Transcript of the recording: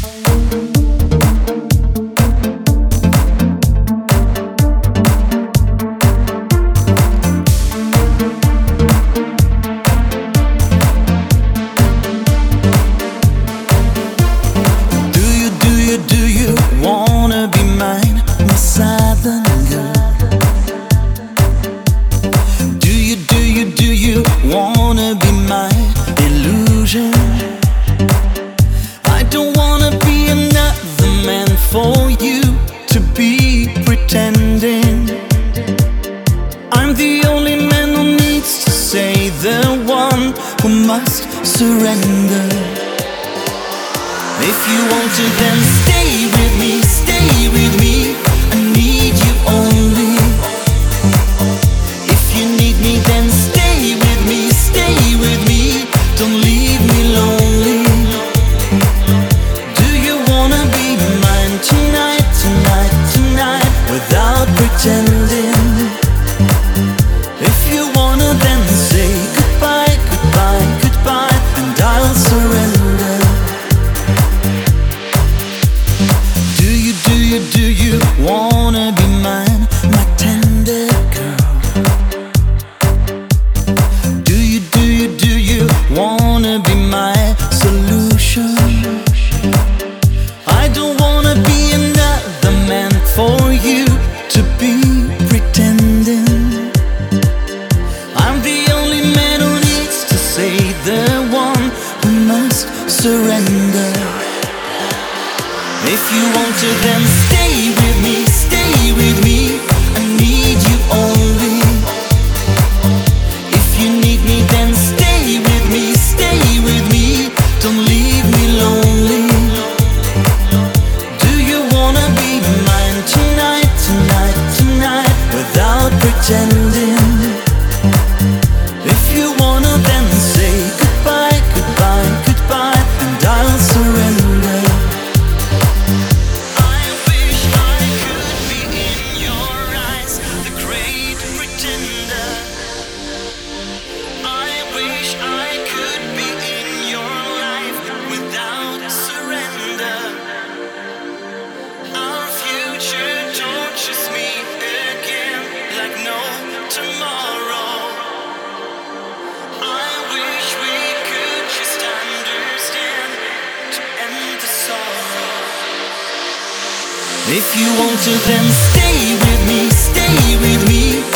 Do you wanna be mine, my southern girl? Do you wanna be my illusion? I don't wanna be another man for you to be pretending. I'm the only man who needs to say the one who must surrender. If you want to, then stay with me, stay with me. I need you only. If you need me, then stay with me, stay with me. Don't leave me lonely. Do you wanna be mine tonight, tonight, tonight, without pretending? If you wanna, then say goodbye, goodbye, goodbye, and I'll surrender. Do you wanna be mine, my tender girl? Do you wanna be my solution? I don't wanna be another man for you to be pretending. I'm the only man who needs to say the one who must surrender. If you want to, then stay with me, stay with me. I need you only. If you need me, then stay with me, stay with me. Don't leave me lonely. Do you wanna be mine tonight, tonight, tonight, without pretending? If you wanna, then say goodbye, goodbye, goodbye, and I'll surrender. If you want to, then stay with me, stay with me.